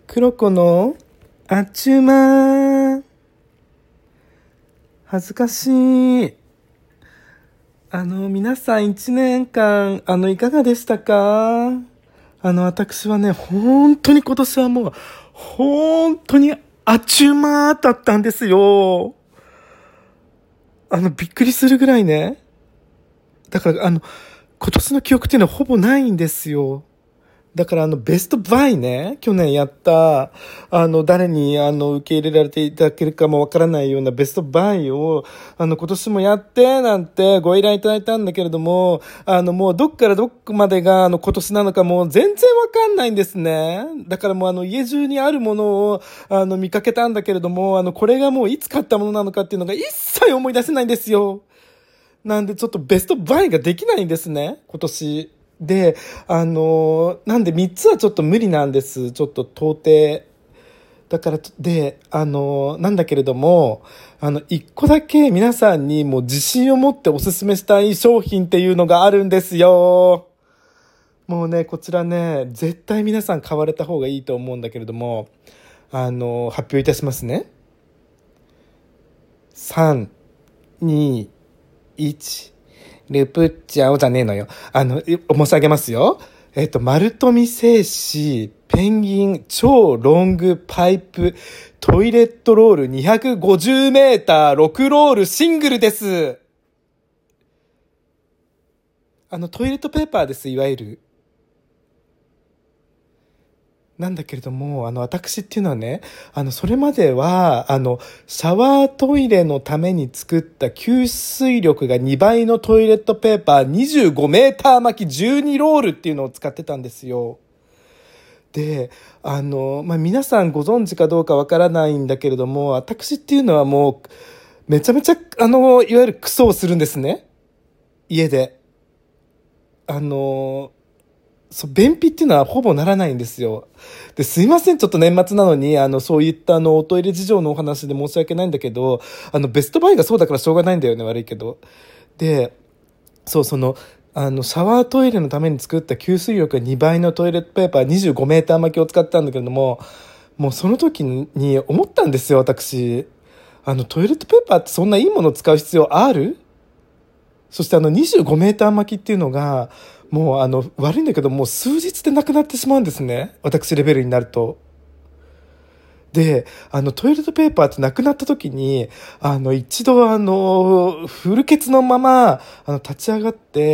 黒子のあっちゅうま。恥ずかしい。皆さん一年間、いかがでしたか？私はね、本当に今年はもう、本当にあっちゅうまだったんですよ。びっくりするぐらいね。だから、今年の記憶っていうのはほぼないんですよ。だからベストバイね、去年やった、誰に受け入れられていただけるかもわからないようなベストバイを、今年もやって、なんてご依頼いただいたんだけれども、もうどっからどこまでが今年なのかもう全然わかんないんですね。だからもう家中にあるものを、見かけたんだけれども、これがもういつ買ったものなのかっていうのが一切思い出せないんですよ。なんでちょっとベストバイができないんですね、今年。で、なんで3つはちょっと無理なんです。ちょっと到底。だから、で、なんだけれども、1個だけ皆さんにもう自信を持っておすすめしたい商品っていうのがあるんですよ。もうね、こちらね、絶対皆さん買われた方がいいと思うんだけれども、発表いたしますね。3、2、1。ルプッチャオじゃねえのよ。申し上げますよ。丸富製紙、ペンギン、超ロングパイプ、トイレットロール250メーター、6ロールシングルです。トイレットペーパーです、いわゆる。なんだけれども、私っていうのはね、それまでは、シャワートイレのために作った吸水力が2倍のトイレットペーパー25メーター巻き12ロールっていうのを使ってたんですよ。で、皆さんご存知かどうかわからないんだけれども、私っていうのはもう、めちゃめちゃ、いわゆるクソをするんですね。家で。便秘っていうのはほぼならないんですよ。で、すいません、ちょっと年末なのに、そういったおトイレ事情のお話で申し訳ないんだけど、ベストバイがそうだからしょうがないんだよね、悪いけど。で、そう、シャワートイレのために作った吸水力が2倍のトイレットペーパー25メーター巻きを使ったんだけれども、もうその時に思ったんですよ、私。トイレットペーパーってそんないいものを使う必要ある？そして25メーター巻きっていうのが、もう悪いんだけど、もう数日でなくなってしまうんですね。私レベルになると。で、トイレットペーパーってなくなった時に、一度フルケツのまま、立ち上がって、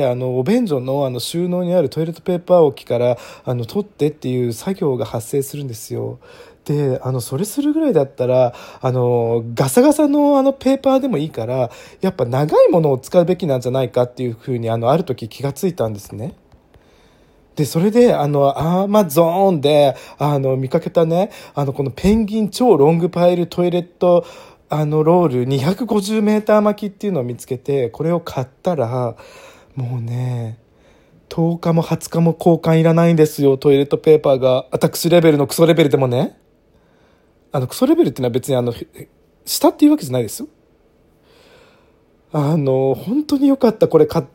お便所の収納にあるトイレットペーパー置きから、取ってっていう作業が発生するんですよ。で、それするぐらいだったら、ガサガサのペーパーでもいいから、やっぱ長いものを使うべきなんじゃないかっていうふうに、ある時気がついたんですね。で、それで、アマゾーンで、見かけたね、このペンギン超ロングパイルトイレット、ロール250メーター巻きっていうのを見つけて、これを買ったら、もうね、10日も20日も交換いらないんですよ、トイレットペーパーが。私レベルのクソレベルでもね。クソレベルっていうのは別に下っていうわけじゃないですよ。本当に良かった、これ買って。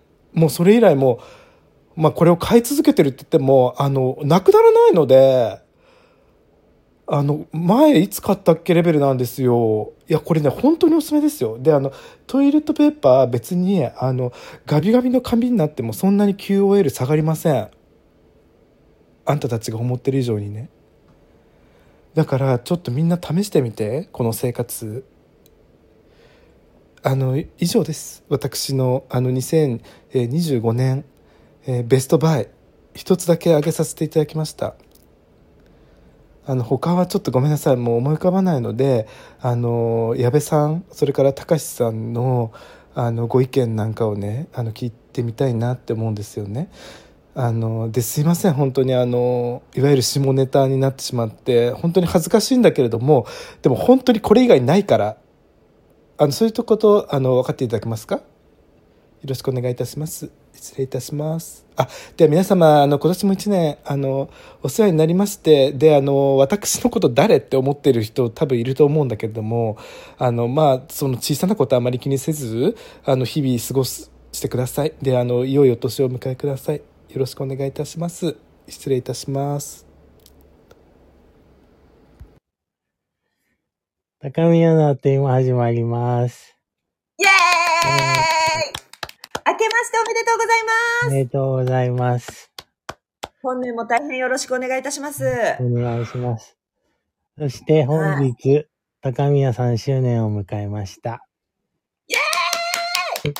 もうそれ以来もこれを買い続けてるって言っても、なくならないので、前いつ買ったっけレベルなんですよ。いや、これね、本当におすすめですよ。で、トイレットペーパー別に、ガビガビの紙になってもそんなに QOL 下がりません。あんたたちが思ってる以上にね。だからちょっとみんな試してみて、この生活。以上です。私の2025年、ベストバイ一つだけ挙げさせていただきました。他はちょっとごめんなさい、もう思い浮かばないので、矢部さん、それから高橋さんのご意見なんかをね、聞いてみたいなって思うんですよね。ですいません、本当にいわゆる下ネタになってしまって本当に恥ずかしいんだけれども、でも本当にこれ以外ないから、そういうこと分かっていただけますか？よろしくお願いいたします。失礼いたします。では皆様、今年も一年お世話になりまして、で私のこと誰って思ってる人多分いると思うんだけれども、その小さなことあまり気にせず日々過ごしてください。で良いお年をお迎えください。よろしくお願いいたします。失礼いたします。 高宮のあっという間始まります。 イエーイ、明けましておめでとうございます。 おめでとうございます。 本年も大変よろしくお願いいたします。 お願いします。そして本日、高宮3周年を迎えました。 イエーイ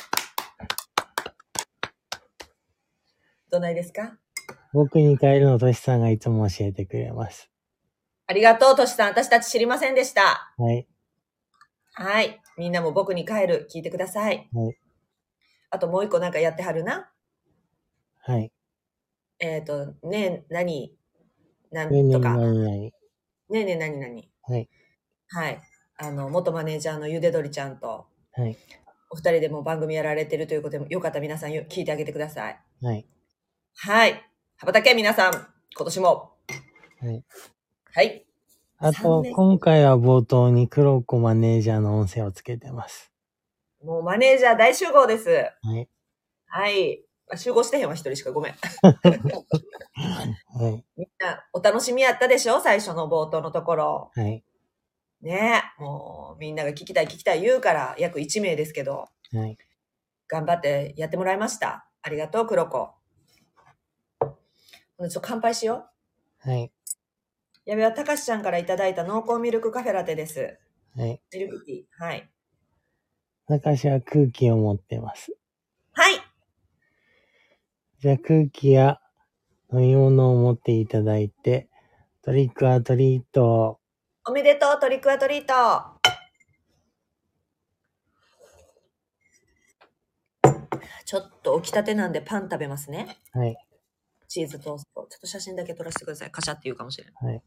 どないですか？ 僕に帰るのとしさんがいつも教えてくれます。 ありがとう、としさん。私たち知りませんでした。 はい。 はい。みんなも僕に帰る。聞いてください。 はい。 あともう一個なんかやってはるな。 はい。 ねえ、何なんねえねえとか。 何々。 ねえねえ、何々。 はい。 はい。元マネージャーのゆでどりちゃんと、 はい。 お二人でも番組やられてるということで、よかったら皆さん聞いてあげてください。 はい。 はい。羽ばたけ皆さん、今年も。 はい。 はい。 あと、今回は冒頭に黒子マネージャーの音声をつけてます。 もうマネージャー大集合です。 はい。 はい。集合してへんわ、一人しか。ごめん。 はい。 みんな、お楽しみやったでしょ？最初の冒頭のところ。 はい。 ねえ。もう、みんなが聞きたい言うから、約1名ですけど。 はい。 頑張ってやってもらいました。ありがとう、黒子。ちょっと乾杯しよう。はい。 やべはたかしちゃんからいただいた濃厚ミルクカフェラテです。 はい。 ミルクティー。はい。 たかしは空気を持ってます。 はい。 じゃあ空気や飲み物を持っていただいて、トリックアトリート。 おめでとう、トリックアトリート。ちょっと起きたてなんでパン食べますね。 はい。 チーズトースト。ちょっと写真だけ撮らせてください。カシャって言うかもしれない。 はい。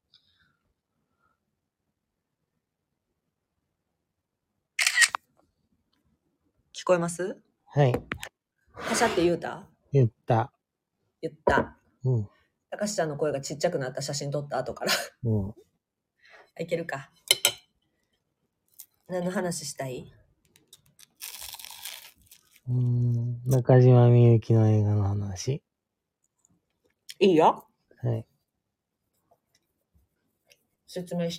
聞こえます？ はい。 カシャって言うた？ 言った。 言った。 うん。 たかしちゃんの声がちっちゃくなった写真撮った後から。 うん。 いけるか。何の話したい？ 中島みゆきの映画の話。 いいよ。 はい。 説明して。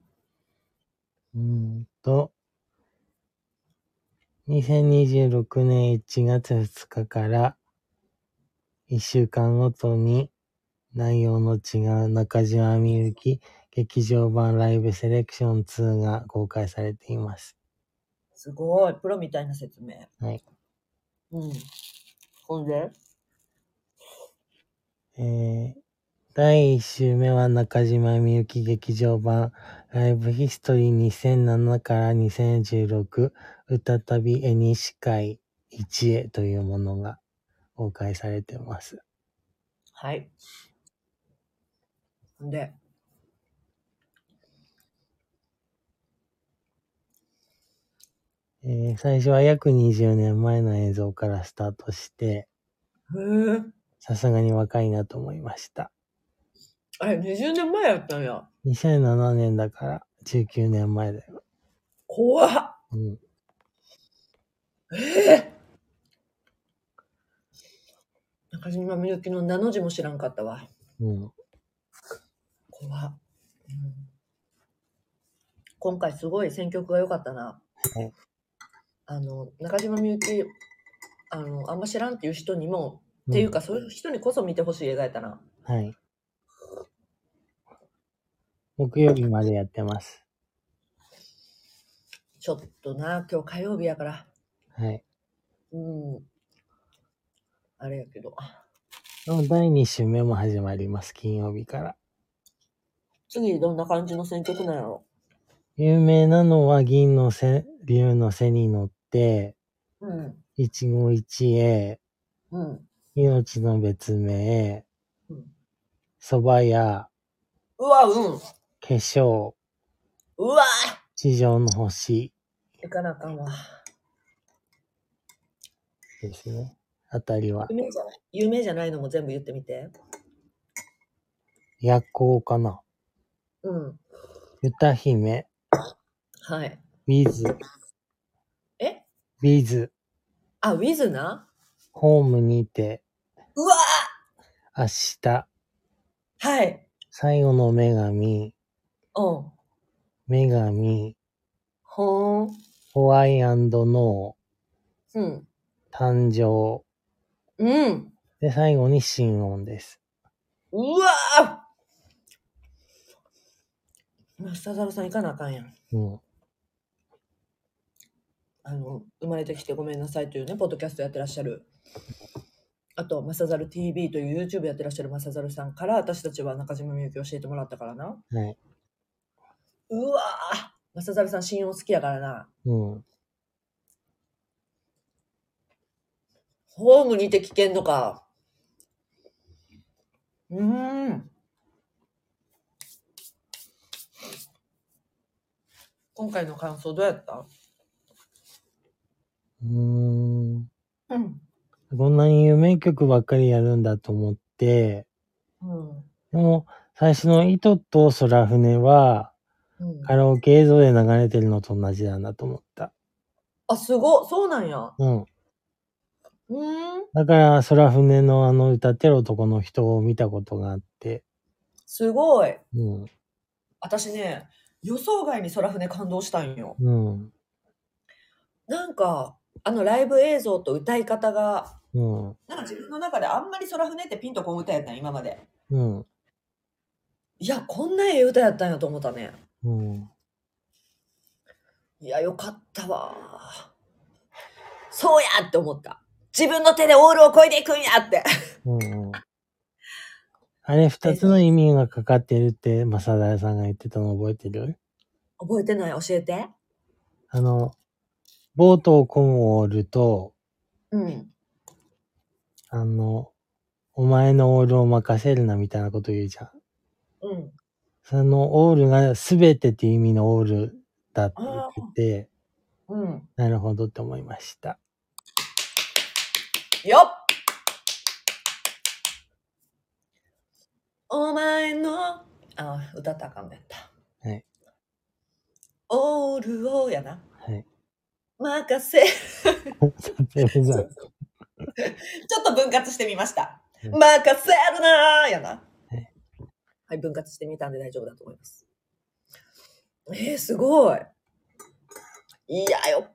2026年1月2日から1週間ごとに内容の違う中島みゆき劇場版ライブセレクション2が公開されています。 すごい。プロみたいな説明。 はい。 うん。ほんで第1週目は中島みゆき劇場版ライブヒストリー2007から2016再び絵西会一へというものが公開されています。 はい。で、 最初は約20年前の映像からスタートして、さすがに若いなと思いました。 あれ、20年前やったんや。 2007年だから19年前だよ。 怖っ。 うん。 中島みゆきの名の字も知らんかったわ。 うん。 怖っ。今回すごい選曲が良かったな。 はい。 中島みゆき、あんま知らんっていう人にも、っていうかそういう人にこそ見てほしい映画やったな。 はい。木曜日までやってます。 ちょっとな、今日火曜日やから。 はい。 あれやけど。 第2週目も始まります。金曜日から。 次どんな感じの選曲なんやろ？ 有名なのは銀の背、竜の背に乗って、一期一会、命の別名、蕎麦屋、 うわ、 化粧、 うわ地上の星。 行かなあかんわ。 ですね。あたりは。 有名じゃないのも全部言ってみて。 夜行かな。歌姫。 はい。 ウィズ。ウィズ。 あ、ウィズな。 ホームにて。 うわ明日。 はい。 最後の女神。 女神、 ほーん。 ホワイ&ノうん。 ー、誕生。 うん。 で、最後に心音です。 うわぁマスタザルさん行かなあかんやん。 うん。 生まれてきてごめんなさいというね、ポッドキャストやってらっしゃる。あと、マサザル TV という YouTube やってらっしゃるマサザルさんから私たちは中島みゆき教えてもらったからな。 はい。 うわぁマサザルさん信用好きやからな。 うん。 ホームにて聞けんのか。今回の感想どうやった？ うん。 うん。 こんなに有名曲ばっかりやるんだと思って、でも、最初の糸と空船は、カラオケ映像で流れてるのと同じだなと思った。 あ、すごっ。そうなんや。 うん。 うん。 だから、空船の歌ってる男の人を見たことがあって、 すごい。 うん。 私ね、予想外に空船感動したんよ。 うん。 なんか、ライブ映像と歌い方が、 うん。 なんか自分の中であんまり空船ってピンとこん歌やったん、今まで。 うん。 いや、こんなええ歌やったんやと思ったね。 うん。 いや、よかったわ。そうやって思った。自分の手でオールを越えていくんやって。 うん。あれ、二つの意味がかかってるって、マサダヤさんが言ってたの覚えてる？ 覚えてない？教えて。 ボートをコムオールと、 うん。 お前のオールを任せるなみたいなこと言うじゃん。 うん。 そのオールが全てっていう意味のオールだって言ってて、 うん。 なるほどって思いました。 よっお前の、歌ったらあかんねった。 はい。 オールをやな。 はい。 任せ。ちちょっと分割してみました。任せるなーやな。はい、分割してみたんで大丈夫だと思います。すごい。いやよ。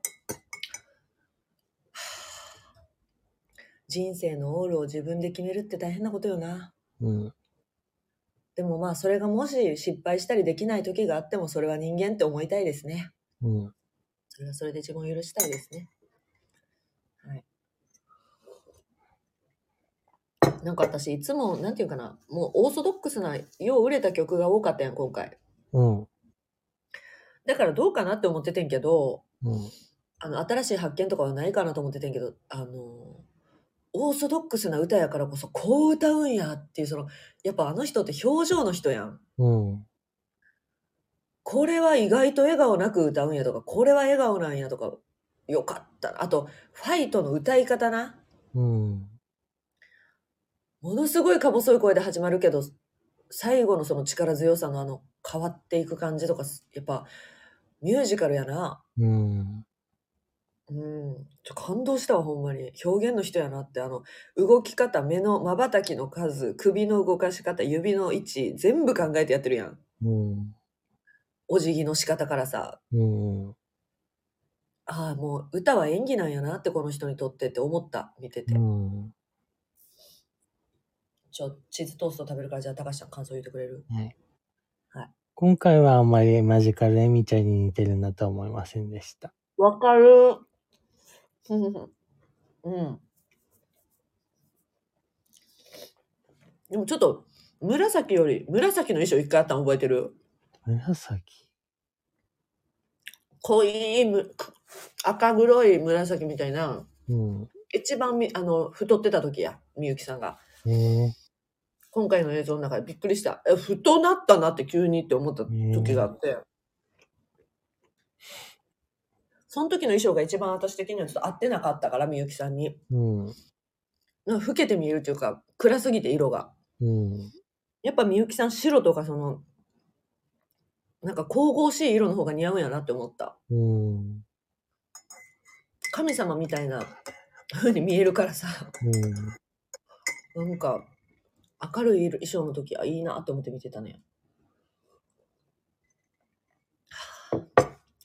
人生のオールを自分で決めるって大変なことよな。 うん。 でもまあ、それがもし失敗したりできない時があっても、それは人間って思いたいですね。 うん。 それはそれで自分を許したいですね。はい。なんか私、いつも、なんていうかな、もうオーソドックスな、よう売れた曲が多かったやん、今回。 うん。 だからどうかなって思っててんけど、 うん。 新しい発見とかはないかなと思っててんけど、オーソドックスな歌やからこそ、こう歌うんやっていう、やっぱあの人って表情の人やん。 うん。 これは意外と笑顔なく歌うんやとか、これは笑顔なんやとか、よかったな。あと、ファイトの歌い方な。 うん。 ものすごいか細い声で始まるけど、最後のその力強さの変わっていく感じとか、やっぱミュージカルやな。 うん。 感動したわ、ほんまに。表現の人やなって、動き方、目の瞬きの数、首の動かし方、指の位置、全部考えてやってるやん。 うん。 お辞儀の仕方からさ。 うん。 もう歌は演技なんやなって、この人にとってって思った、見てて。 うん。 チーズトースト食べるから、じゃあ、高橋さん感想言ってくれる？ はい。 はい。 今回はあんまりマジカルエミちゃんに似てるなとは思いませんでした。 わかる。うん。でもちょっと、紫の衣装一回あったの覚えてる？ 紫。 濃い赤黒い紫みたいな、 うん。 一番太ってた時や、みゆきさんが。今回の映像の中でびっくりした。太なったなって急にって思った時があって。その時の衣装が一番私的にはちょっと合ってなかったから、みゆきさんに。 うん。 なんか老けて見えるというか、暗すぎて色が。 うん。 やっぱみゆきさん白とかなんか神々しい色の方が似合うんやなって思った。 うん。 神様みたいな風に見えるからさ。なんか、明るい衣装の時はいいなって思って見てたね。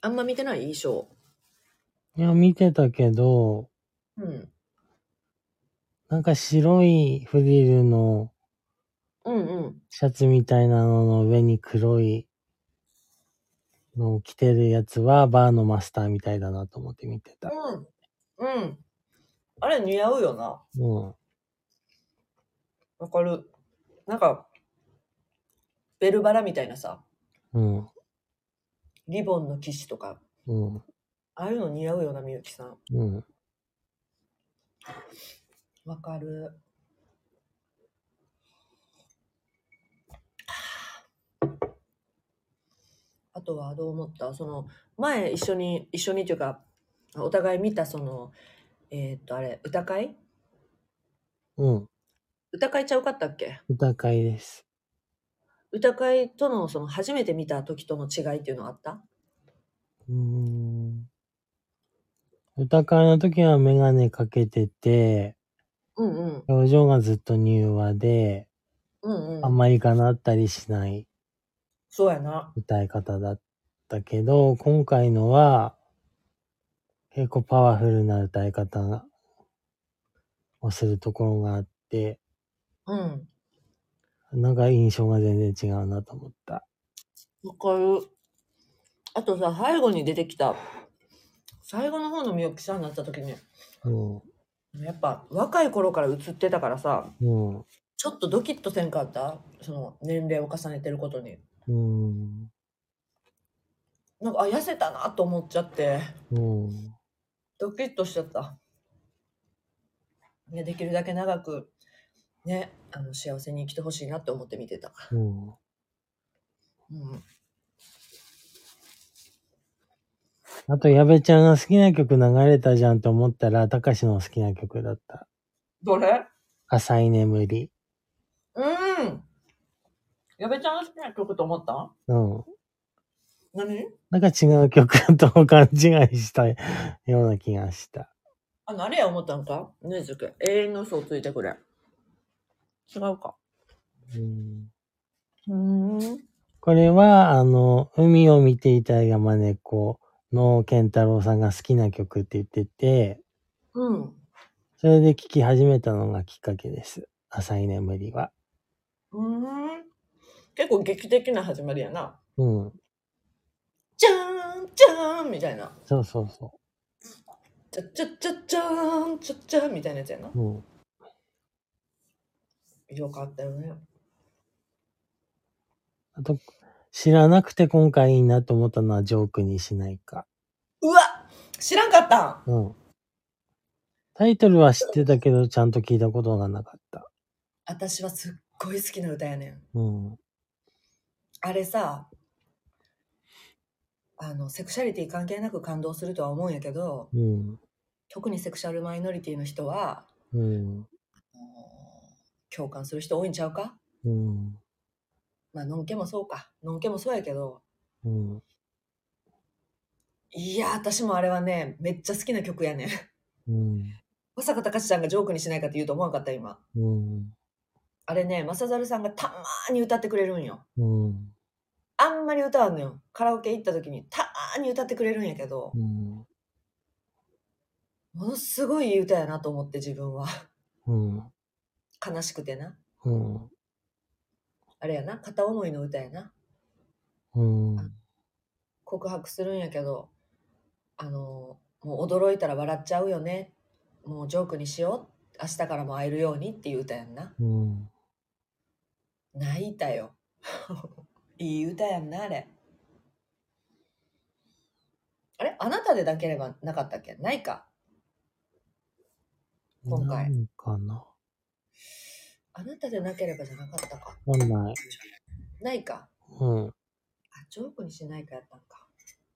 あんま見てないショー。 いや、見てたけど、 うん。 なんか白いフリルのうんうん。 シャツみたいなのの上に黒いのを着てるやつはバーのマスターみたいだなと思って見てた。 うん。うん。あれ似合うよな。 うん。 わかる。なんか、ベルバラみたいなさ、 うん。 リボンの騎士とか、 うん。 ああいうの似合うよな、みゆきさん。 うん。 わかる。あとはどう思った？その、前一緒にというか、お互い見たその、あれ、歌会うん。 歌会ちゃうかったっけ？ 歌会です。 歌会とのその初めて見た時との違いっていうのはあった？ 歌会の時はメガネかけてて、 うんうん。 表情がずっと柔和で、 うんうん。 あんまりかなったりしないそうやな。 歌い方だったけど、今回のは結構パワフルな歌い方をするところがあって、 うん。 なんか印象が全然違うなと思った。 わかる。あとさ、最後に出てきた、最後の方のみゆきさんになった時に、 うん。 やっぱ若い頃から映ってたからさ、 うん。 ちょっとドキッとせんかった？その年齢を重ねてることに。 うん。 なんか、あ、痩せたなと思っちゃって、 うん。 ドキッとしちゃった。ね、できるだけ長く、ね、幸せに生きてほしいなって思って見てた。 うん。 うん。 あと、矢部ちゃんが好きな曲流れたじゃんと思ったら、たかしの好きな曲だった。 どれ？ 浅い眠り。 うん。矢部ちゃんが好きな曲と思った？ うん。 何？ なんか違う曲と勘違いしたような気がした。 あれや思ったんか？ねずけ。永遠の嘘をついてくれ。違うか。 これは、海を見ていた山猫の健太郎さんが好きな曲って言ってて、 うん。 それで聴き始めたのがきっかけです。浅い眠りは。 結構劇的な始まりやな。 うん。 じゃーん、じゃーんみたいな。 そうそうそちゃちゃちゃちゃーん、ちゃちゃみたいなやつやな。 う。うん。 よかったよね。 あと、知らなくて今回いいなと思ったのはジョークにしないか。 うわ、知らんかったん？ うん。タイトルは知ってたけど、ちゃんと聞いたことがなかった。 私はすっごい好きな歌やねん。 うん。 あれさ、セクシャリティ関係なく感動するとは思うんやけど、 うん。 特にセクシャルマイノリティの人は、 うん。 共感する人多いんちゃうか？ うん。 まあ、のんけもそうか。のんけもそうやけど、 うん。 いや、私もあれはね、めっちゃ好きな曲やねん。 うん。 まさかたかしちゃんがジョークにしないかって言うと思わんかった、今。 うん。 あれね、まさざるさんがたまーに歌ってくれるんよ。 うん。 あんまり歌わんのよ。カラオケ行った時にたまーに歌ってくれるんやけど、 うん。 ものすごいいい歌やなと思って自分は。 うん。 悲しくてな。 うん。 あれやな、片思いの歌やな。 うん。 告白するんやけど、もう驚いたら笑っちゃうよね。もうジョークにしよう。明日からも会えるようにっていう歌やんな。 うん。 泣いたよ。いい歌やんな、あれ。あれあなたでなければなかったっけ？ないか。今回。 何かな。 あなたでなければじゃなかったか。 ない。 ないか。 うん。 あ、ジョークにしないかやったんか。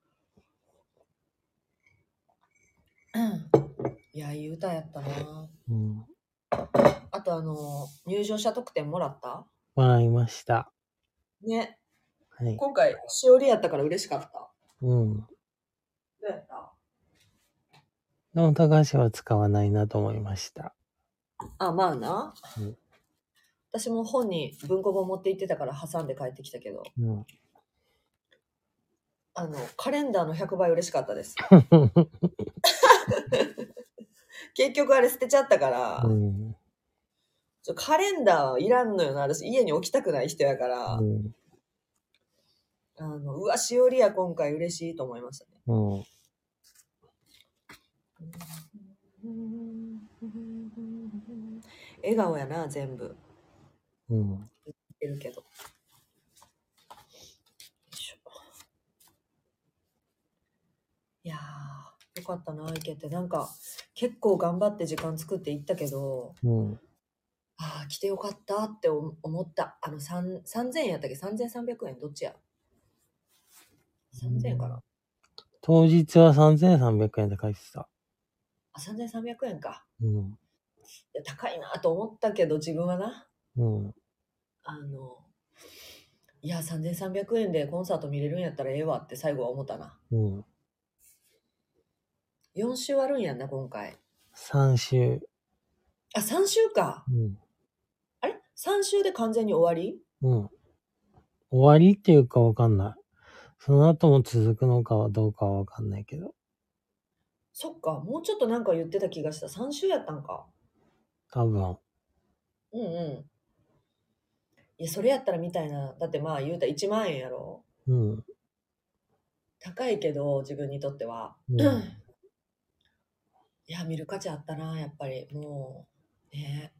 いや、いい歌やったな。 うん。 あと入場者特典もらった？ もらいました。 ね。 はい。 今回、しおりやったから嬉しかった。 うん。 どうやった？ でも、高橋は使わないなと思いました。 あ、まあな。 うん。 私も本に文庫本持って行ってたから挟んで帰ってきたけど。 うん。 カレンダーの100倍嬉しかったです。結局あれ捨てちゃったから、カレンダーいらんのよな。私家に置きたくない人やから、うわ、しおりや今回嬉しいと思いましたね。笑顔やな、全部。言ってるけど。いやー、よかったな、行けて。なんか、結構頑張って時間作って行ったけど、ああ、来てよかったって思った。3000円やったっけ ?3300 円どっちや ?3000 円かな、 当日は3300円って書いてた。 あ、3300円か。いや高いなと思ったけど、自分はな。いや、3300円でコンサート見れるんやったらええわって最後は思ったな。4週あるんやんな、今回。 3週。 あ、3週か。あれ ?3 週で完全に終わり？ 終わりっていうかわかんない。その後も続くのかはどうかはわかんないけど。 そっか、もうちょっとなんか言ってた気がした。3週やったんか。 多分。 いや、それやったらみたいな。だってまあ言うたら1万円やろ。高いけど、自分にとっては。いや、見る価値あったな、やっぱり。もう、ね。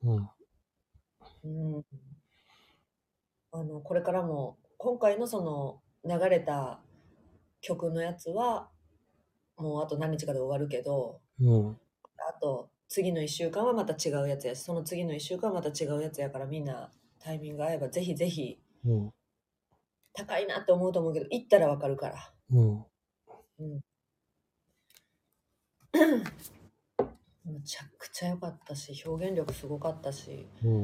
これからも、今回のその流れた曲のやつは、もうあと何日かで終わるけど、あと次の1週間はまた違うやつやし、その次の1週間はまた違うやつやから、みんなタイミング合えばぜひぜひ、高いなって思うと思うけど、行ったらわかるから。むちゃくちゃ良かったし、表現力すごかったし、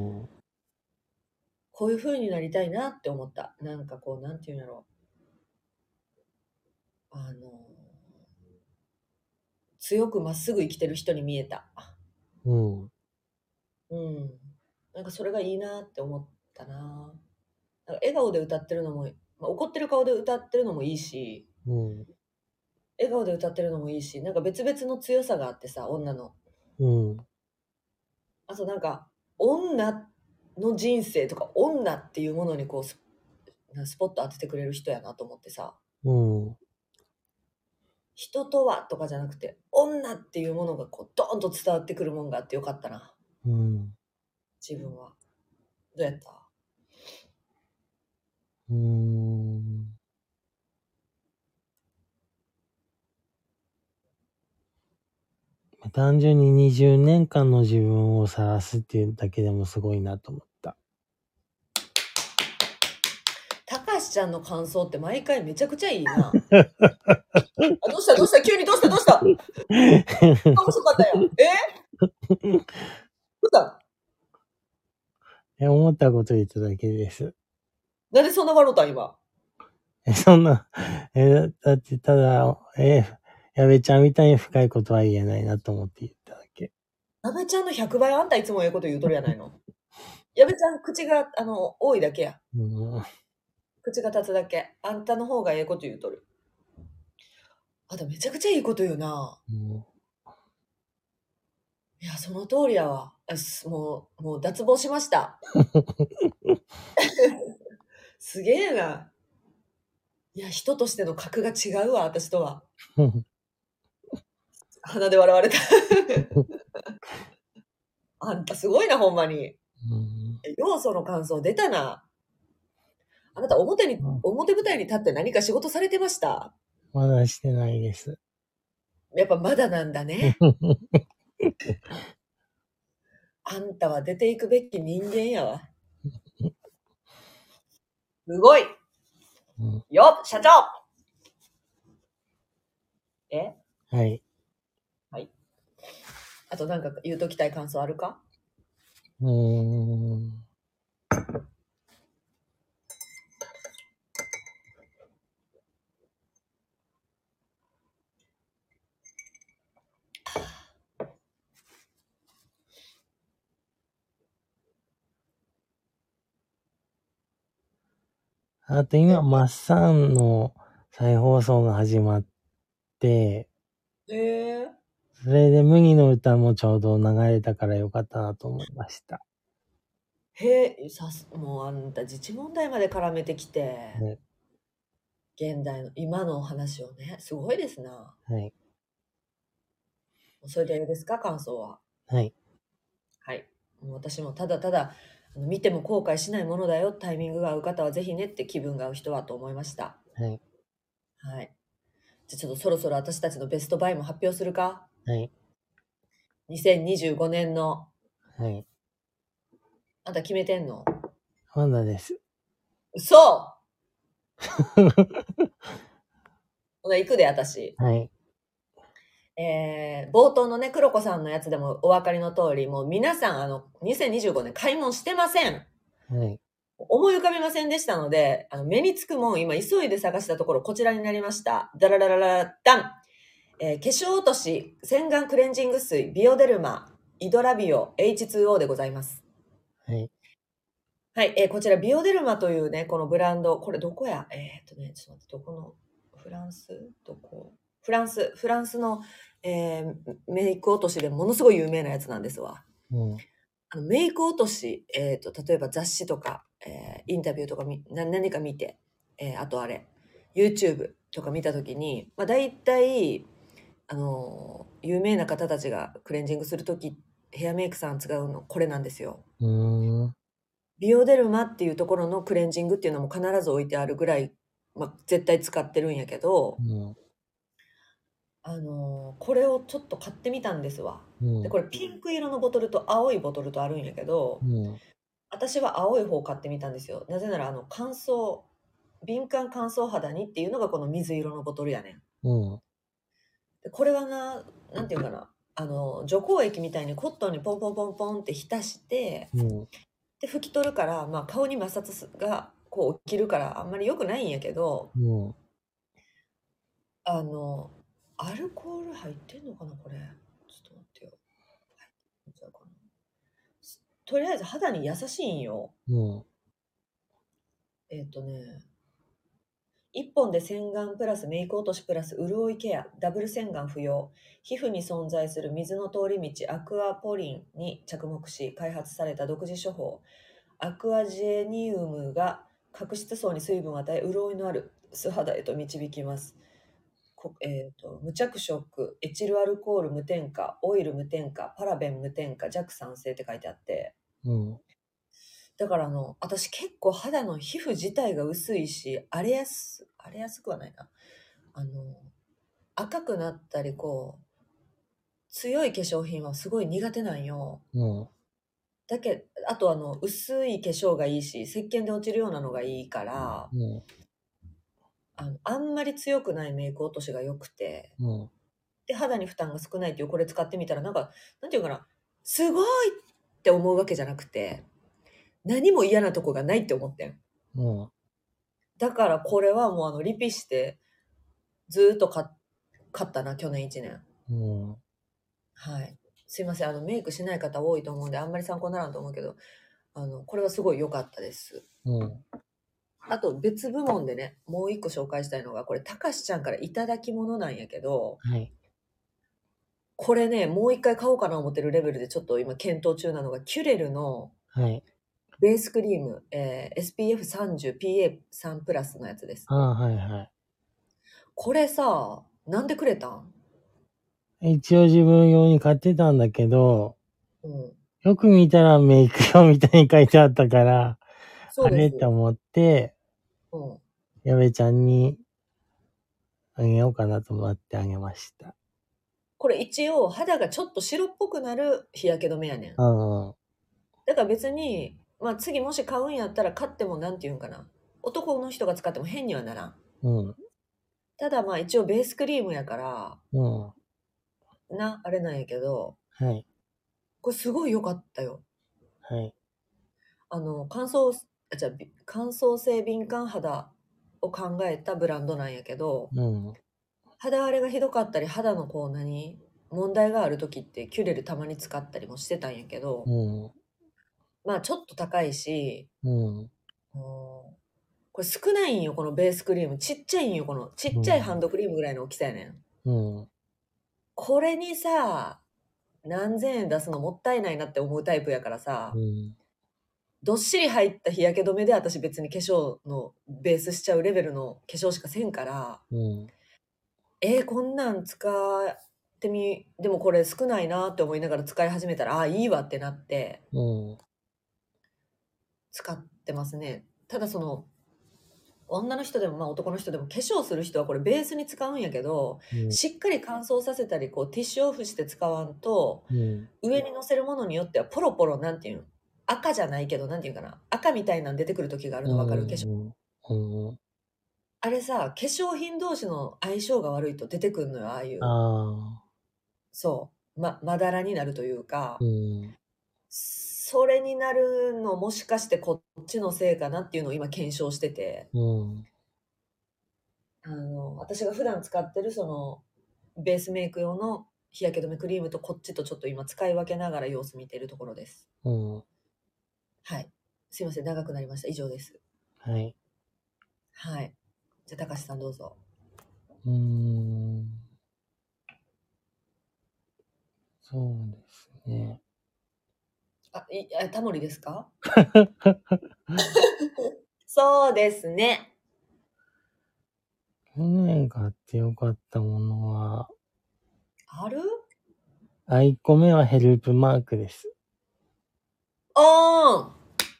こういう風になりたいなって思った。なんかこう、なんていうんやろう。強くまっすぐ生きてる人に見えた。なんかそれがいいなって思ったな。なんか笑顔で歌ってるのも、怒ってる顔で歌ってるのもいいし、笑顔で歌ってるのもいいし、なんか別々の強さがあってさ、女の。あとなんか、女の人生とか、女っていうものにこう、スポット当ててくれる人やなと思ってさ。人とはとかじゃなくて、女っていうものがこう、ドーンと伝わってくるもんがあってよかったな。自分は。どうやった？ 単純に20年間の自分を晒すっていうだけでもすごいなと思った。 たかしちゃんの感想って毎回めちゃくちゃいいな。どうした急にどうした面白かったよ。どうした思ったこと言っただけです。 なんでそんな笑ったん今。 そんな、だってただ、矢部ちゃんみたいに深いことは言えないなと思って言っただけ。 矢部ちゃんの100倍あんたいつもええこと言うとるやないの。矢部ちゃん口が多いだけや。口が立つだけ。あんたの方がええこと言うとる。あとめちゃくちゃいいこと言うな。いや、その通りやわ。もう脱帽しました。すげえな。いや、人としての格が違うわ、私とは。鼻で笑われた。あんたすごいな、ほんまに。要素の感想出たな。あなた表舞台に立って何か仕事されてました？ まだしてないです。 やっぱまだなんだね。あんたは出ていくべき人間やわ。すごい。よっ、社長。 はい。 はい。あとなんか言うときたい感想あるか？ あと今、マッサンの再放送が始まって、 へそれで麦の歌もちょうど流れたからよかったなと思いました。 もうあんた自治問題まで絡めてきて、 ね、 現代の今のお話をね、すごいですな。 はい。 それでいいですか、感想は。 はい。 はい。もう私もただただ見ても後悔しないものだよ、タイミングが合う方はぜひねって気分が合う人はと思いました。 はい。 はい。じゃあちょっとそろそろ私たちのベストバイも発表するか。 はい。 2025年の。 はい。 あんた決めてんの？ まだです。 嘘ほな行くで、私。 はい。 冒頭のね、黒子さんのやつでもお分かりの通り、もう皆さん、2025年買い物してません。 はい。 思い浮かびませんでしたので、目につくもん、今急いで探したところ、こちらになりました。ダララララダン。化粧落とし、洗顔クレンジング水、ビオデルマ、イドラビオ、H2O でございます。 はい。 はい、こちらビオデルマというね、このブランド、これどこやちょっと待って、どこの、フランスの、メイク落としでものすごい有名なやつなんですわ。 うん。 メイク落とし、例えば雑誌とか、インタビューとか何か見て、あとあれ、YouTube とか見たときに、まあ大体、有名な方たちがクレンジングするとき、ヘアメイクさん使うの、これなんですよ。ビオデルマっていうところのクレンジングっていうのも必ず置いてあるぐらい、まあ、絶対使ってるんやけど、これをちょっと買ってみたんですわ。で、これピンク色のボトルと青いボトルとあるんやけど、私は青い方を買ってみたんですよ。なぜなら敏感乾燥肌にっていうのがこの水色のボトルやねん。でこれはなんていうかな、除光液みたいにコットンにポンポンポンポンって浸して、で拭き取るから、まあ、顔に摩擦がこう起きるからあんまり良くないんやけど、アルコール入ってんのかなこれ。ちょっと待ってよ。入ってんかな。とりあえず肌に優しいんよ。1本で洗顔プラスメイク落としプラス潤いケア、ダブル洗顔不要。皮膚に存在する水の通り道、アクアポリンに着目し、開発された独自処方。アクアジェニウムが角質層に水分を与え、潤いのある素肌へと導きます。無着色、エチルアルコール無添加、オイル無添加、パラベン無添加、弱酸性って書いてあって。だから私結構肌の皮膚自体が薄いし、荒れやすくはないな。赤くなったり、こう、強い化粧品はすごい苦手なんよ。あと薄い化粧がいいし、石鹸で落ちるようなのがいいから、あんまり強くないメイク落としが良くて、で、肌に負担が少ないっていうこれ使ってみたら、なんていうかな、すごいって思うわけじゃなくて、何も嫌なとこがないって思ってん。だからこれはもうリピして、ずっと買ったな、去年1年。はい。すいません、メイクしない方多いと思うんで、あんまり参考にならんと思うけど、これはすごい良かったです。あと別部門でね、もう一個紹介したいのが、これ、たかしちゃんからいただき物なんやけど、これね、もう一回買おうかな思ってるレベルでちょっと今検討中なのが、キュレルのベースクリーム、SPF30、PA3 プラスのやつです。これさ、なんでくれたん？ 一応自分用に買ってたんだけど、よく見たらメイク用みたいに書いてあったから、あれって思って、矢部ちゃんにあげようかなと思ってあげました。 これ一応肌がちょっと白っぽくなる日焼け止めやねん。だから別に、まあ次もし買うんやったら買ってもなんていうんかな。男の人が使っても変にはならん。ただまあ一応ベースクリームやから、あれなんやけど、これすごい良かったよ。乾燥性敏感肌を考えたブランドなんやけど、肌荒れがひどかったり、肌の問題がある時ってキュレルたまに使ったりもしてたんやけど、まあちょっと高いし、ここれ少ないんよ、このベースクリーム。ちっちゃいんよ、この。ちっちゃいハンドクリームぐらいの大きさやねん。 うん。 これにさ、何千円出すのもったいないなって思うタイプやからさ、 うん。 どっしり入った日焼け止めで私別に化粧のベースしちゃうレベルの化粧しかせんから、 うん。 こんなん使ってみ、でもこれ少ないなって思いながら使い始めたら、いいわってなって、 うん。 使ってますね。ただ女の人でも男の人でも化粧する人はこれベースに使うんやけど、 うん。 しっかり乾燥させたり、こうティッシュオフして使わんと、 うん。 上に乗せるものによってはポロポロ、なんていうの、赤じゃないけど、なんていうかな、赤みたいなん出てくる時があるの分かる？化粧。 うん。 あれさ、化粧品同士の相性が悪いと出てくるのよ、ああいう。 ああ。 そう。まだらになるというか、 うん。 それになるのもしかしてこっちのせいかなっていうのを今検証してて、 うん。 私が普段使ってるベースメイク用の日焼け止めクリームとこっちとちょっと今使い分けながら様子見てるところです。 うん。 はい。すいません、長くなりました。以上です。 はい。 はい。じゃあ、高橋さんどうぞ。 そうですね。 タモリですか？そうですね。 去年買ってよかったものは、 ある？ 1個目はヘルプマークです。 おーん。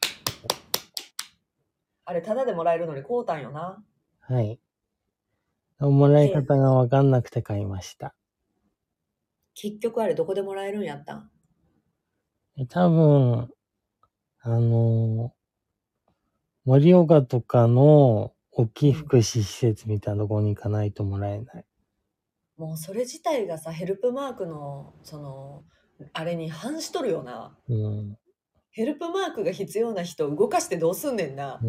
あれ、タダでもらえるのに買うたんよな。 はい。もらいへえ。 方がわかんなくて買いました。 結局あれどこでもらえるんやったん？ 多分、盛岡とかの大きい福祉施設みたいなところに行かないともらえない。 もうそれ自体がさ、ヘルプマークの、あれに反しとるよな。 うん。 ヘルプマークが必要な人を動かしてどうすんねんな。 うん。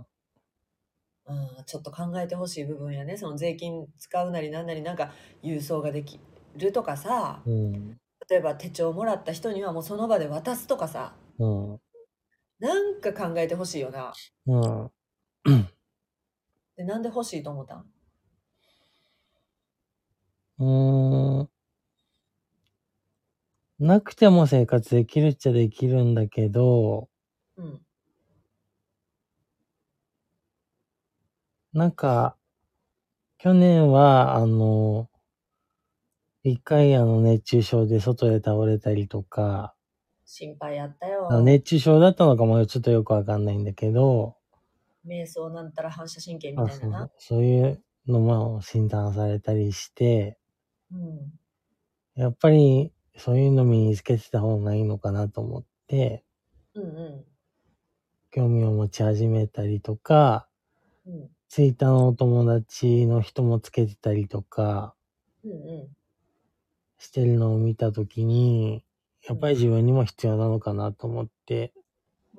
ちょっと考えてほしい部分やね。その税金使うなりなんなりなんか郵送ができるとかさ、 うん。 例えば手帳もらった人にはもうその場で渡すとかさ、 うん。 なんか考えてほしいよな。 うん。 で、なんで欲しいと思ったん？ うーん。なくても生活できるっちゃできるんだけど、 うん。 なんか、去年は、一回熱中症で外で倒れたりとか、 心配やったよ。 熱中症だったのかもちょっとよくわかんないんだけど、 瞑想なんたら反射神経みたいなな。 そういうのも診断されたりして、 うん。 やっぱりそういうの身につけてた方がいいのかなと思って、 うんう興味を持ち始めたりとか、 ん。うん。 ツイッターのお友達の人もつけてたりとかうんうしてるのを見たときに、やっぱりん。 自分にも必要なのかなと思ってうん。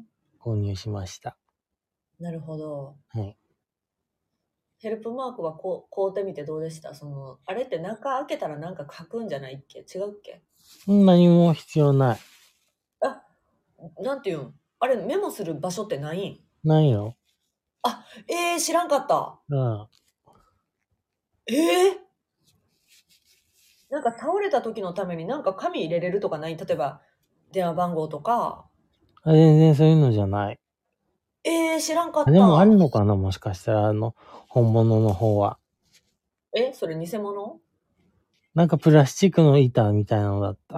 購入しました。 なるほど。 はい。 ヘルプマークは買うてみてどうでした？あれって中開けたらなんか書くんじゃないっけ？違うっけ？ 何も必要ない。 あ、なんていうん？あれメモする場所ってないん？ ないよ。 知らんかった。 うん。 えー、なんか倒れた時のためになんか紙入れれるとかない？例えば電話番号とか。 全然そういうのじゃない。 知らんかっでもあるた。 のかなもしかしたら、本物の方は。 それ偽物？ なんかプラスチックの板みたいなのだった。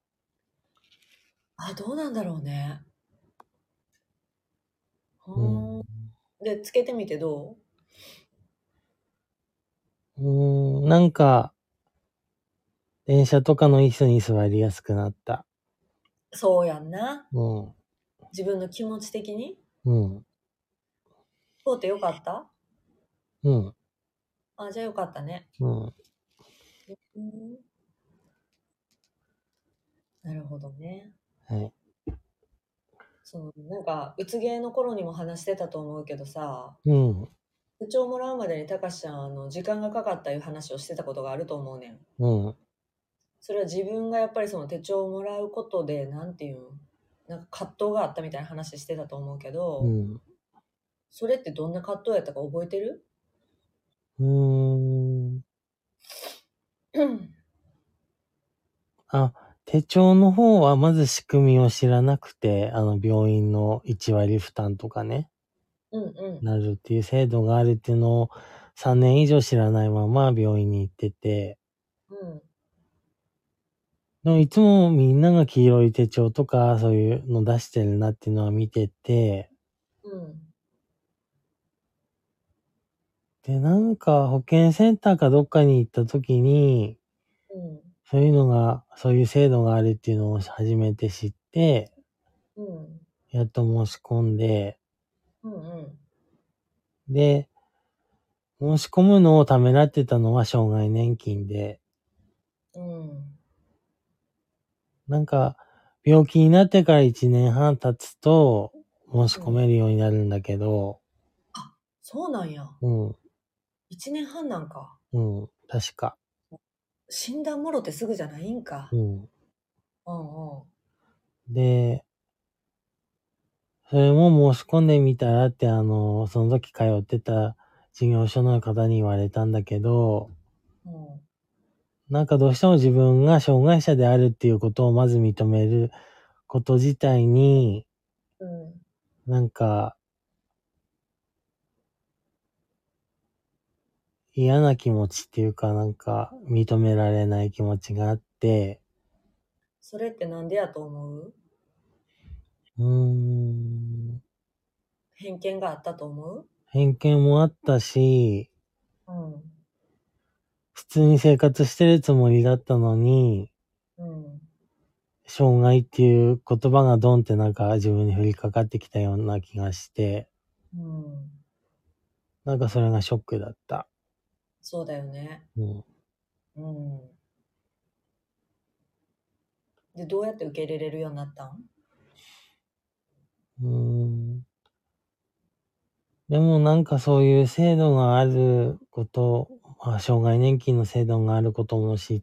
どうなんだろうね。 うん。 で、つけてみてどなんか、電車とかの椅子に座りやすくなった。 う？そうやんな。 うん。 自分の気持ち的に。 うん。 そうってよかった？ うん。 じゃあよかったね。 うん。 うん、なるほどね。 はい。 なんか、うつ芸の頃にも話してたと思うけどさ、 うん。 手帳もらうまでにたかしちゃん、時間がかかったいう話をしてたことがあると思うねん。 うん。 それは自分がやっぱりその手帳をもらうことで、なんていうん、なんか葛藤があったみたいな話してたと思うけど、 うん。 それってどんな葛藤やったか覚えてる？ あ、手帳の方はまず仕組みを知らなくて、病院の1割負担とかね、 うんうん。 なるっていう制度があるっていうのを3年以上知らないまま病院に行ってて、 うん。 でもいつもみんなが黄色い手帳とかそういうの出してるなっていうのは見てて、 うん。 で、なんか保健センターかどっかに行った時に、 うん。 そういう制度があるっていうのを初めて知って、 うん。 やっと申し込んで、 うんうん。 で、申し込むのをためらってたのは障害年金で、 うん。 なんか、病気になってから1年半経つと申し込めるようになるんだけど、 あ、そうなんや。 うん、 1年半なんか。 確か。 診断もろってすぐじゃないんか。 うん。 うんうん。 で、それも申し込んでみたらって、その時通ってた事業所の方に言われたんだけど、 うん。 なんかどうしても自分が障害者であるっていうことをまず認めること自体に、 うん。 なんか嫌な気持ちっていうかなんか認められない気持ちがあって、 それってなんでやと思う？ うーん、 偏見があったと思う？ 偏見もあったし、 うん。 普通に生活してるつもりだったのに、 うん。 障害っていう言葉がドンってなんか自分に降りかかってきたような気がして、 うん。 なんかそれがショックだった。 そうだよね。 うん。 うん。で、どうやって受け入れれるようになったん？ うーん。でもなんかそういう制度があること、障害年金の制度があることも知って、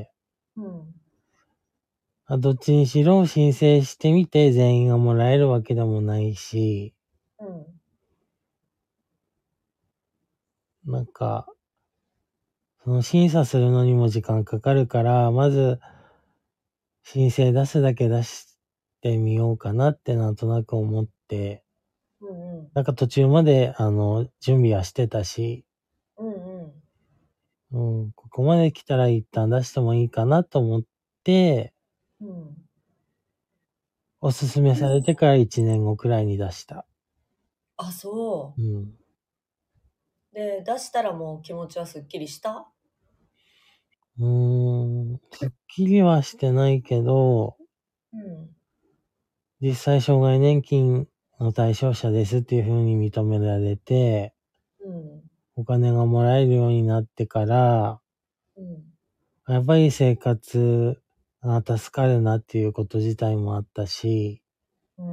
うん。 どっちにしろ申請してみて全員がもらえるわけでもないし、 うん。 なんか、その審査するのにも時間かかるから、まず申請出すだけ出してみようかなってなんとなく思って、 うんうん。 なんか途中まで準備はしてたし、 うんうん。 ここまで来たら一旦出してもいいかなと思って、 うん。 おすすめされてから1年後くらいに出した。 あ、そうん。 う。で、出したらもう気持ちはすっきりした？ すっきりはしてないけど、 うん。 実際障害年金の対象者ですっていう風に認められて、 うん。 お金がもらえるようになってから、 うん。 やっぱり生活が助かるなっていうこと自体もあったし、 うん。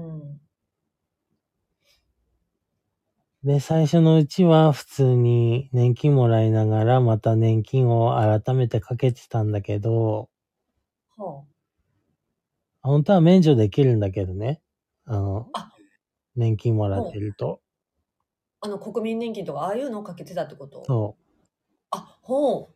で、最初のうちは普通に年金もらいながらまた年金を改めてかけてたんだけど、 は本当は免除できるんだけどね。 あ。 年金もらっもう、 てると。 国民年金とか、ああいうのをかけてたってこと？ そあ、ほう。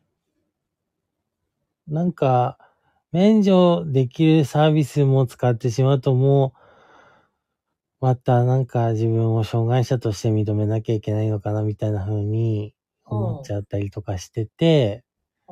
う。なんか、免除できるサービスも使ってしまうともう、またなんか自分を障害者として認めなきゃいけないのかなみたいな風に思っうん。 ちゃったりとかしてて、 うん。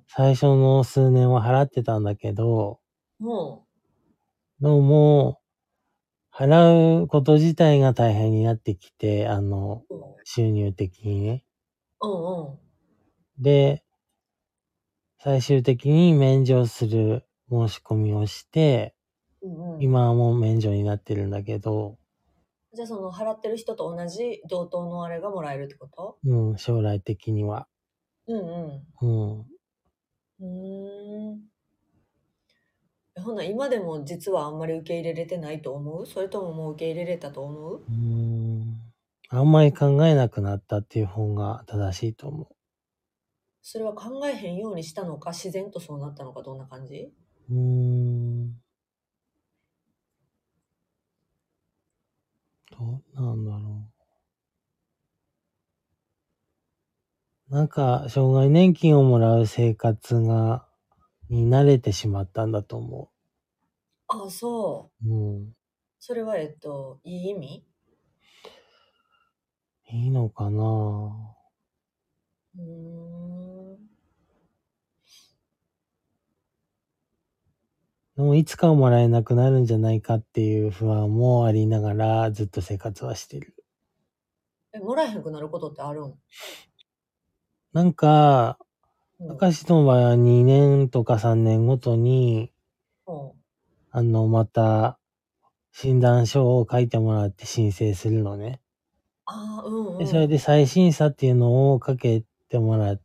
最初の数年は払ってたんだけど、 うん。 どうも、払うこと自体が大変になってきて、収入的にね。 うんうん。 で、最終的に免除する申し込みをして、 うんうん。 今はもう免除になってるんだけど、 じゃあその払ってる人と同じ同等のあれがもらえるってこと？ 将来的には。 うんうん。 うん。ほな、今でも実はあんまり受け入れれてないと思う？それとももう受け入れれたと思う？ うーん。あんまり考えなくなったっていう方が正しいと思それは考えへんようにしたのか、自然とそうなったのか、どんな感じ？ う。 どうなんだろう。なんか、障害年金をもらう生活に慣れてしまったんだと思あ、そう。 う。うん。 それは、いい意味？ いいのかな。 うーん。 でもいつかはもらえなくなるんじゃないかっていう不安もありながらずっと生活はしてる。 もらえへんくなることってあるん？ なんか、 うん。 明石の場合は2年とか3年ごとに、 うん。 また診断書を書いてもらって申請するのね。 ああ、うんで、それうん。 で再審査っていうのをかけてもらって、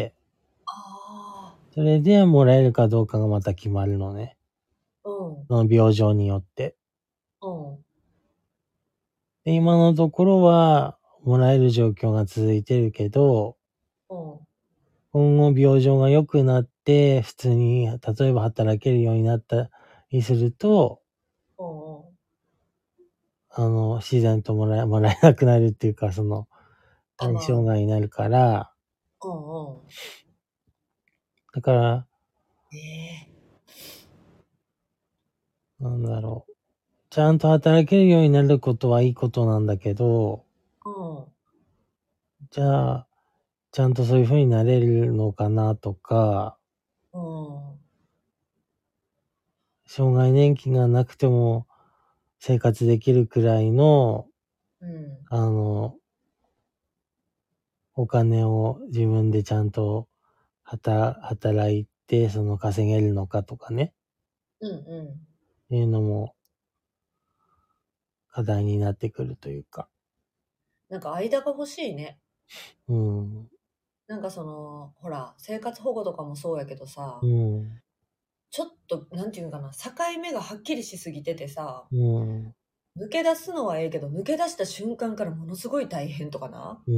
あそれでもらえるかどうかがまた決まるのね。 あ、うん。 その病状によって。 うん。 で、今のところは、もらえる状況が続いてるけど、 うん。 今後病状が良くなって、普通に、例えば働けるようになったりすると、 うんうん。 自然ともらえなくなるっていうか、 あ、 対象ま外になるから、 あ、うんうん。 だから、 ええ。 なんだろう。ちゃんと働けるようになることはいいことなんだけど、 うん。 じゃあ、ちゃんとそういう風になれるのかなとか、 うん。 障害年金がなくても生活できるくらいの、 うん。 あの、お金を自分でちゃんと働いて、稼げるのかとかね、 うんうん。 いうのも課題になってくるというか。 なんか間が欲しいね。 うん。 なんかほら、生活保護とかもそうやけどさ、 うん。 ちょっと、なんていうのかな、境目がはっきりしすぎててさ、 うん。 抜け出すのはええけど、抜け出した瞬間からものすごい大変とかな。 うん。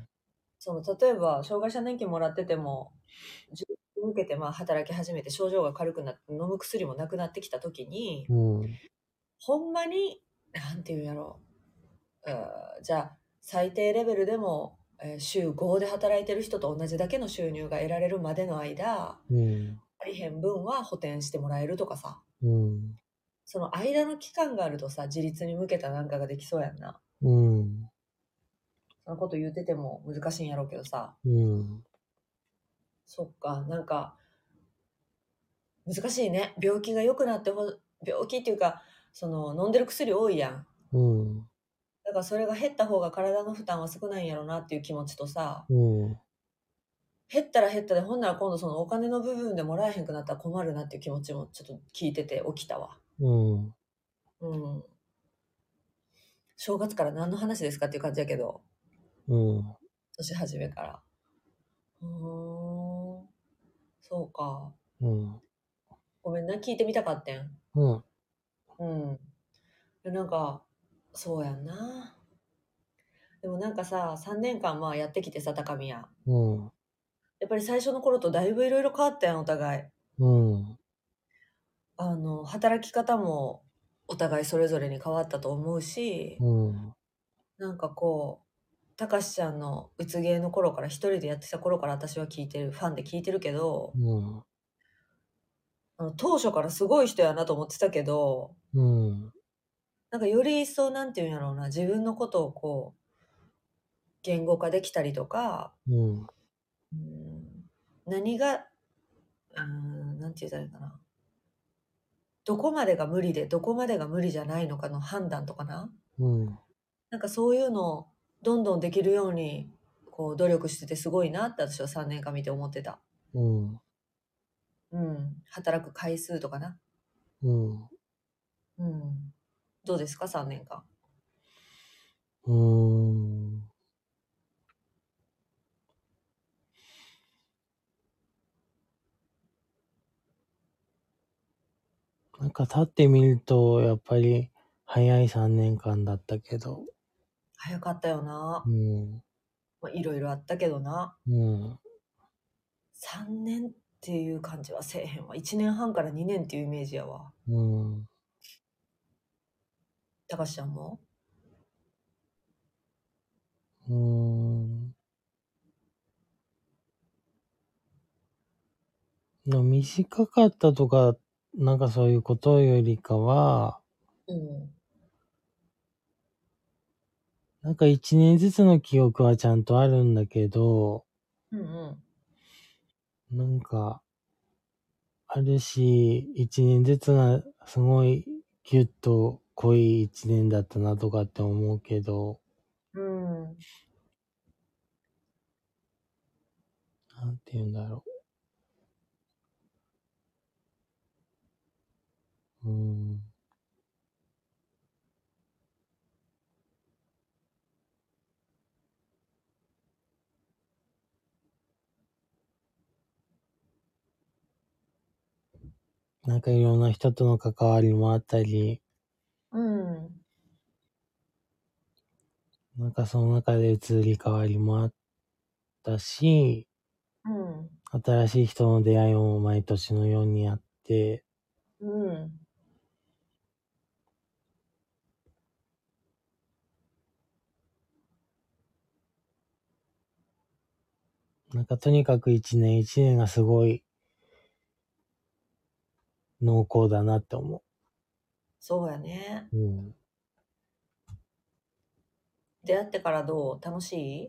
例えば、障害者年金もらってても、自分に向けて働き始めて症状が軽くなって、飲む薬もなくなってきた時に、 うん。 ほんまに、なんていうんやろう、じゃあ、最低レベルでも、週5で働いてる人と同じだけの収入が得られるまでの間、 うん。 足りへん分は補填してもらえるとかさ、 うん。 その間の期間があるとさ、自立に向けたなんかができそうやんな。 うん。 そのこと言ってても難しいんやろうけどさ、 うん。 そっか、なんか、難しいね。病気が良くなって病気っていうか、飲んでる薬多いやん。 うん。 だからそれが減った方が体の負担は少ないんやろうなっていう気持ちとさ、 うん。 減ったら減ったで、ほんなら今度そのお金の部分でもらえへんくなったら困るなっていう気持ちもちょっと聞いてて起きたわ。 うん。 うん。正月から何の話ですかっていう感じやけど、 うん。 年始めから。うーん。そうか。 うん。 ごめんな、聞いてみたかってん。 うん。 うん。でなんか、そうやんな。でもなんかさ、3年間やってきてさ、高宮。 うん。 やっぱり最初の頃とだいぶいろいろ変わったやん、お互い。 うん。 働き方もお互いそれぞれに変わったと思うし、 うん。 なんかこう、たかしちゃんのうつ芸の頃から一人でやってた頃から私は聞いてる、ファンで聞いてるけど、 うん。 当初からすごい人やなと思ってたけど、 うん。 なんかより一層なんていうんやろうな、自分のことをこう、言語化できたりとか、 うん。 うん、何が、なんて言ったらいいかな。どこまでが無理で、どこまでが無理じゃないのかの判断とかな。 うん。 なんかそういうのをどんどんできるように、こう努力しててすごいなって私は3年間見て思ってた。 うん。 うん。働く回数とかな。 うん。 うん。どうですか、3年間。 うん。なんか立ってみると、やっぱり早い3年間だったけど。 早かったような。 ん。 いろいろあったけどな。 うん。 3年っていう感じはせえへんわ。1年半から2年っていうイメージやわ。 うん。 たかしちゃんも短かったとか、なんかそういうことよりかは、なんか一年ずつの記憶はちゃんとあるんだけど、なんか、あるし、一年ずつがすごいギュッと濃い一年だったなとかって思うけど、なんて言うんだろう。なんかいろんな人との関わりもあったり、なんかその中で移り変わりもあったし、新しい人の出会いも毎年のようにあって、なんかとにかく一年一年がすごい濃厚だなって思そうやね。 う。 出会ってからどう？楽しい？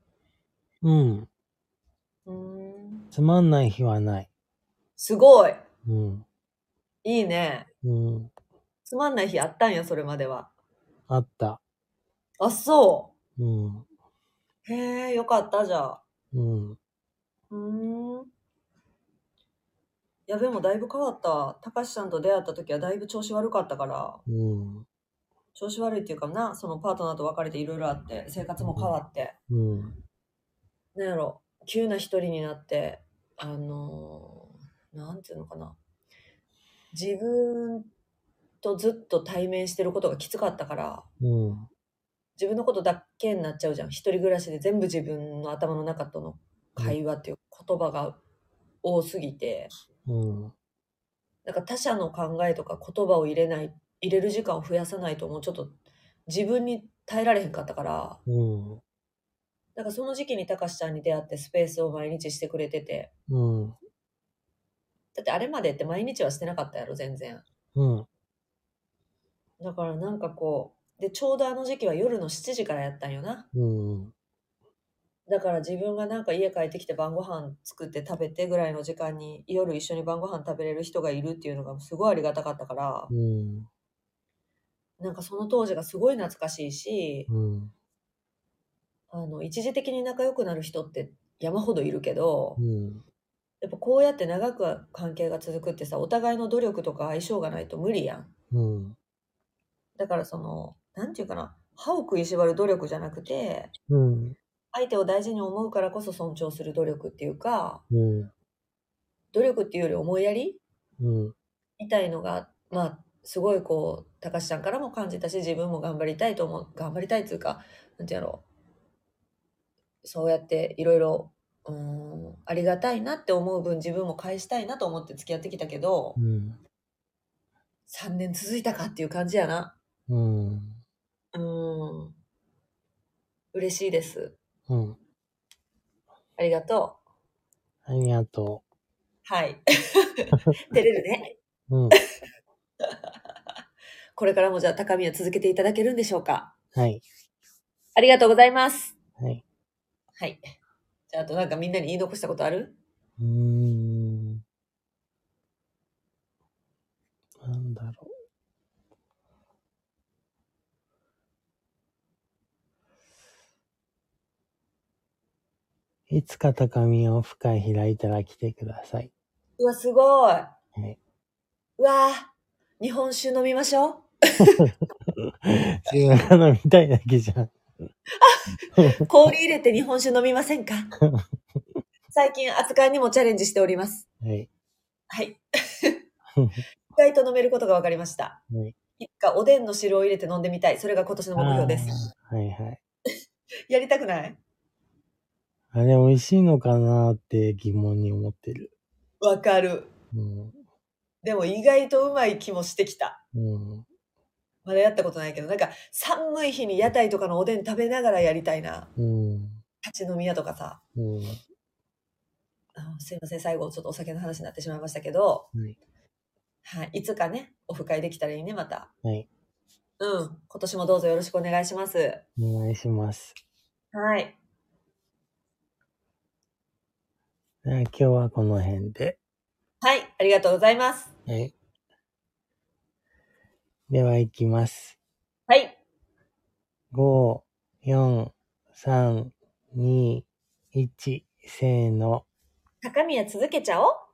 つまんない日はない。 すごい。 いいね。つまんない日あったんや、それまでは。 あった。 あ、そう。 へえ、よかった、じゃあ。いや、でもだいぶ変わった。たかしさんと出会った時はだいぶ調子悪かったから。調子悪いっていうかな、そのパートナーと別れていろいろあって、生活も変わって。なんやろ、急な一人になって、なんていうのかな。自分とずっと対面してることがきつかったから、自分のことだけになっちゃうじゃん。一人暮らしで全部自分の頭の中との会話っていう言葉が多すぎて、なんか他者の考えとか言葉を入れる時間を増やさないともうちょっと自分に耐えられへんかったから、なんかその時期にたかしちゃんに出会ってスペースを毎日してくれてて、だってあれまでって毎日はしてなかったやろ、全然。だからなんかこう、で、ちょうどあの時期は夜の7時からやったんよな。だから自分がなんか家帰ってきて晩ご飯作って食べてぐらいの時間に夜一緒に晩ご飯食べれる人がいるっていうのがすごいありがたかったから、なんかその当時がすごい懐かしいし、一時的に仲良くなる人って山ほどいるけど、やっぱこうやって長く関係が続くってさ、お互いの努力とか相性がないと無理やん。だからその、なんていうかな、歯を食いしばる努力じゃなくて、相手を大事に思うからこそ尊重する努力っていうか、努力っていうより思いやりみたいのが、まあ、すごいこう、高橋さんからも感じたし、自分も頑張りたいと思う、頑張りたいっていうか、なんていうの、そうやっていろいろ、ありがたいなって思う分自分も返したいなと思って付き合ってきたけど、3年続いたかっていう感じやな。嬉しいです。ありがとありがとう。はい。照れるね。これからもじゃあ高みは続けていただけるんでしょうか？ はい。 ありがとうございます。 はい。 はい。じゃあ、あとなんかみんなに言い残したことある？ なんだろう。いつか高みを深い開いたら来てください。 うわ、すごい。 はい。 うわ日本酒飲みましょう。 自分が飲みたいだけじゃん。 氷入れて日本酒飲みませんか？最近扱いにもチャレンジしております。 はい。 はい。意外と飲めることが分かりました。 はい。 いつかおでんの汁を入れて飲んでみたい。それが今年の目標です。 はいはい。 やりたくない？ あれ美味しいのかなって疑問に思ってる。 わかる。でも意外とうまい気もしてきた。まだやったことないけど、なんか寒い日に屋台とかのおでん食べながらやりたいな。立ち飲み屋とかさ。 すいません、最後ちょっとお酒の話になってしまいましたけど、 はい。 はい。いつかね、オフ会できたらいいね、また。 はい。 うん。今年もどうぞよろしくお願いします。 お願いします。 はい。 今日はこの辺で。 はい。ありがとうございます。 はい。では行きます。 はい。 5、4、3、2、1、せーの。 高宮続けちゃおう。